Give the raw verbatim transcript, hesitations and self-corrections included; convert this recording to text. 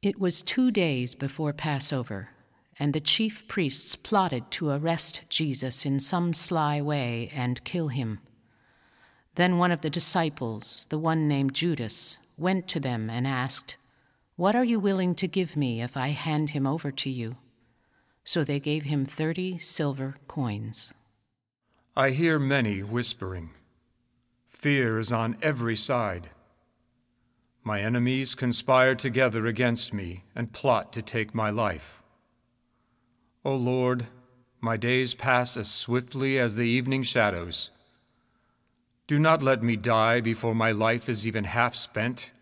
It was two days before Passover, and the chief priests plotted to arrest Jesus in some sly way and kill him. Then one of the disciples, the one named Judas, went to them and asked, "What are you willing to give me if I hand him over to you?" So they gave him thirty silver coins. I hear many whispering. Fear is on every side. My enemies conspire together against me and plot to take my life. O Lord, my days pass as swiftly as the evening shadows. Do not let me die before my life is even half spent.